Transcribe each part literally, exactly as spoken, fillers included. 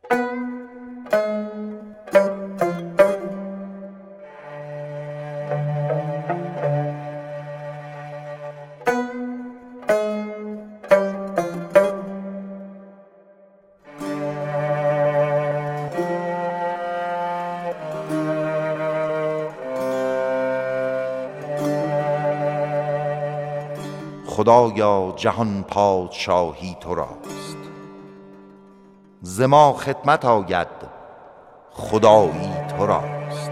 خدایا جهان پادشاهی تو راست، ز ما خدمت آید خدایی تو راست.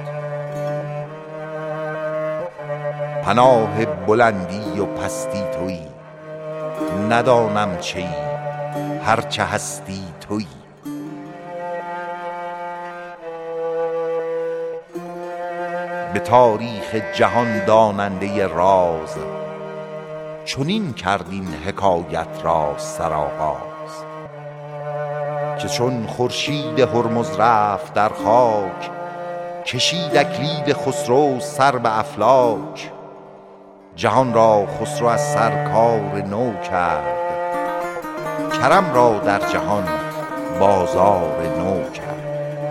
پناه بلندی و پستی تویی، ندانم چیی هرچه هستی تویی. به تاریخ جهان داننده راز، چنین کردین حکایت را سرآغاز. که چون خورشید هرمز رفت در خاک، کشید اکلید خسرو سر به افلاک. جهان را خسرو از سر کار نو کرد، کرم را در جهان بازار نو کرد.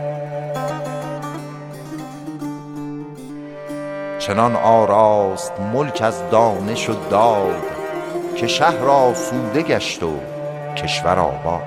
چنان آراست ملک از دانش و داد، که شهر آسوده گشت و کشور آباد.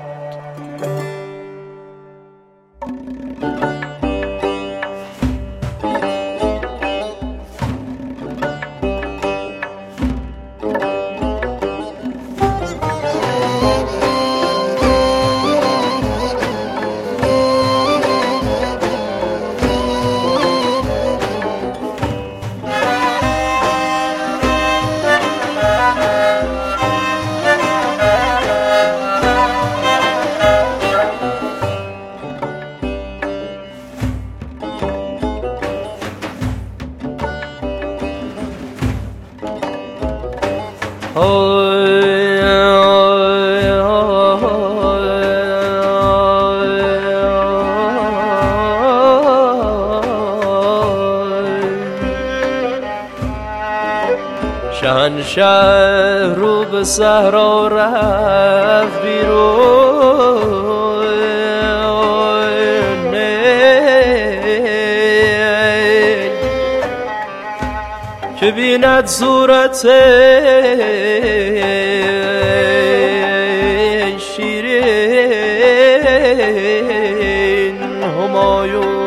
شهنشه رو به صحرا رفت بیرون، که بیند صورت شیرین همایون.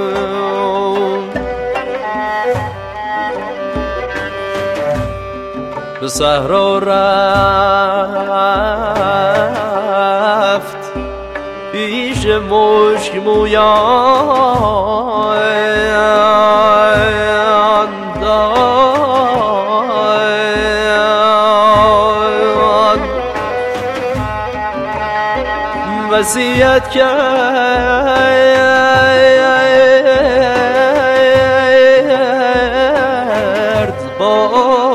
به صحرا رفت پیش مشک مویان داد، وصیت کرد با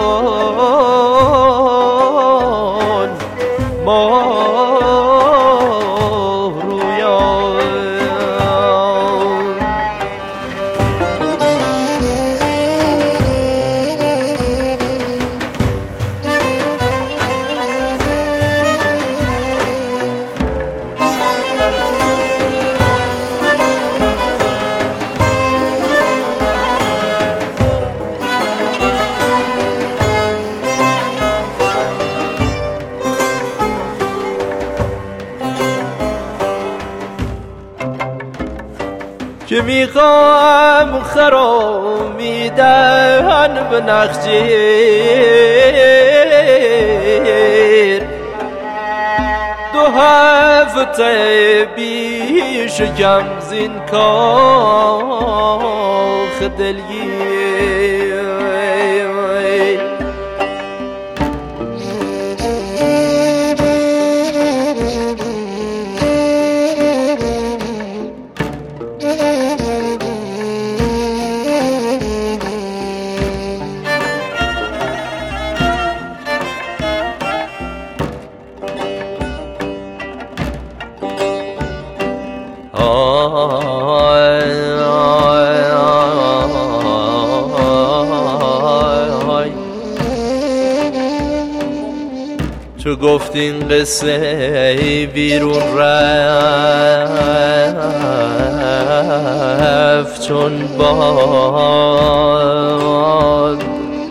که میخوام خرامیدن به نخجیر، دو هفته بیش کم زین کاخ دلگیر. چو گفت این قصه بیرون رفت چون باد.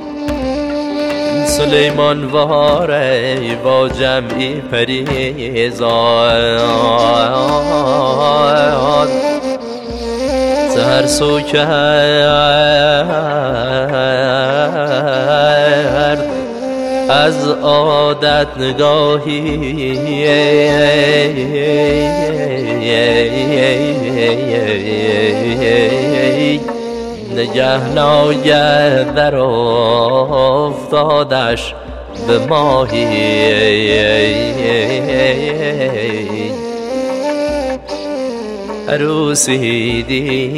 سلیمان واره با جمعی پریزاد سهر سو کرد از عادت نگاهی نگه ناگه در افتادش به ماهی. عروسی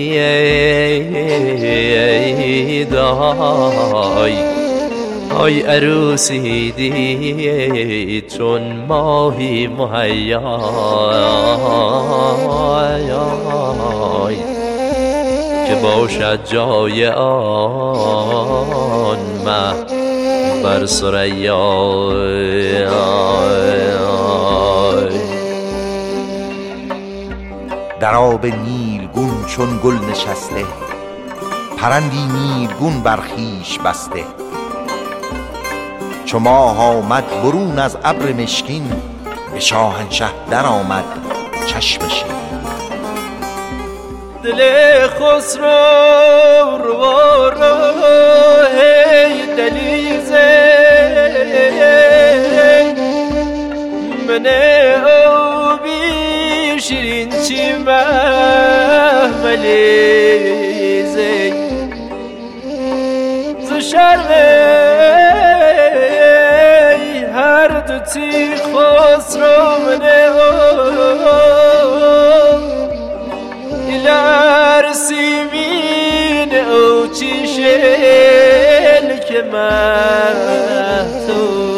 دید آی آی عروسی دید چون ماهی مهیا که باشد جای آن مه بر ثریا. در آب نیلگون چون گل نشسته، پرندی نیلگون بر خویش بسته. چو ماه آمد برون از ابر مشکین، به شاهنشه در آمد چشم شیرین. دل خسرو رو رو هی دلیزه من او بی شیرین چی محملیزه ز شرمه هر دو تی خسرو من ایلر سیمین او چی شل که محتوب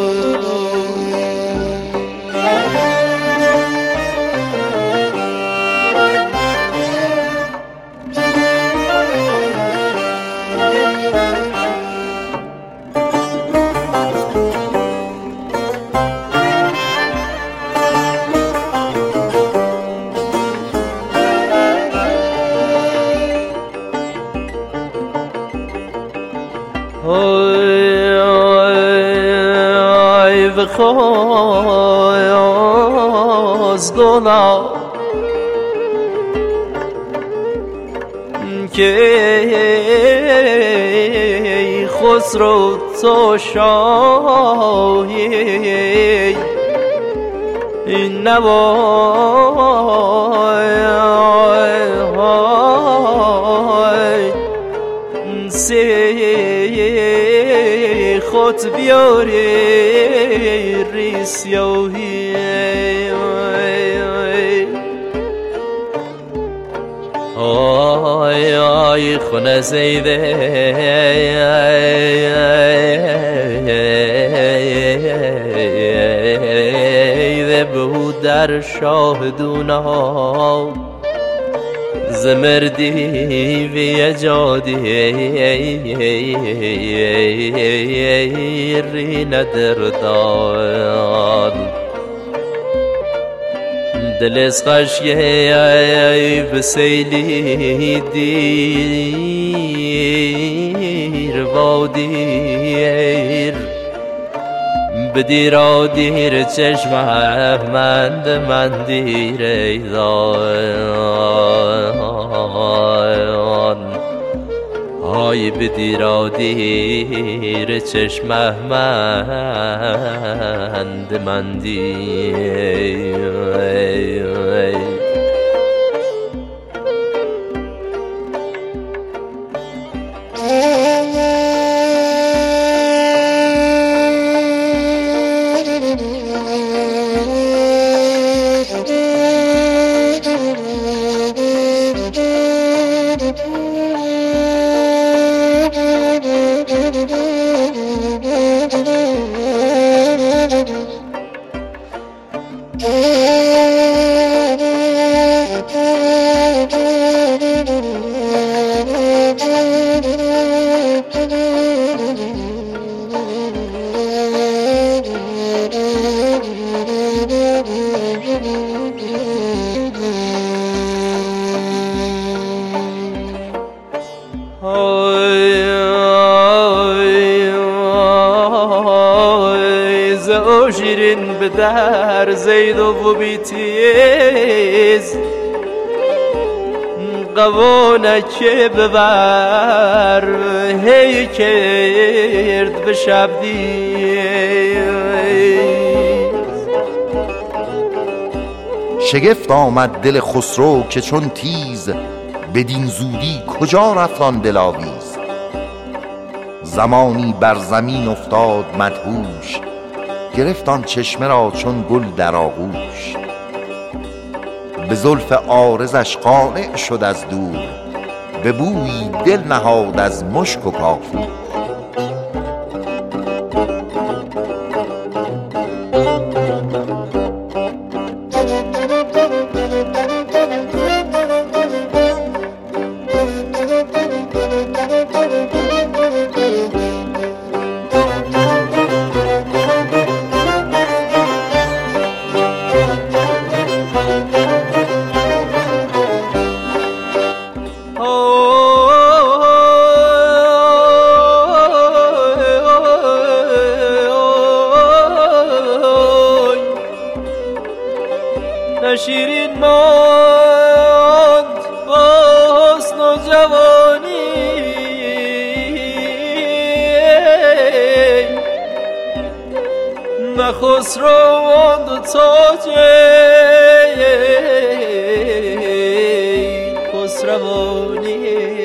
خواست گناه که خسرو تو شاهی این نوای سی خود بیاری ریسیوهی آی آی خونه زیده بود در شاهدونا زمردی وی جادی ری ندردان دل از خشیه بسیلی دیر و دیر بدیر دیر چشم مند من دیر ایدان های بدیر دیر چشم مند من دیر. Mm-hmm. در زید و بیتیز قوانک ببر هی کرد به شبدیز. شگفت آمد دل خسرو که چون تیز بدین زودی کجا رفت آن دلاویز. زمانی بر زمین افتاد مدهوش گرفت آن چشمه را چون گل در آغوش. به زلف عارضش قانع شد از دور به بویی دل نهاد از مشک و کافور. شیرین ماند با حسن و جوانی نه خسرو ماند و تاج خسروانی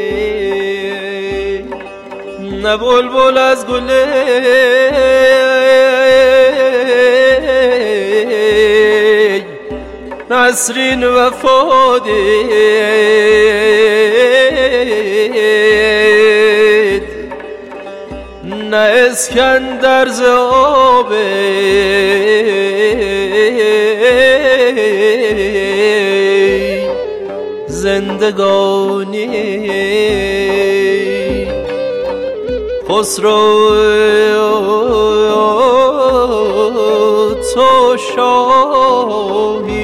نه بلبل از گله نسرین وفادید نه اسکندر ز آب زندگانی. خسرو تو شاهی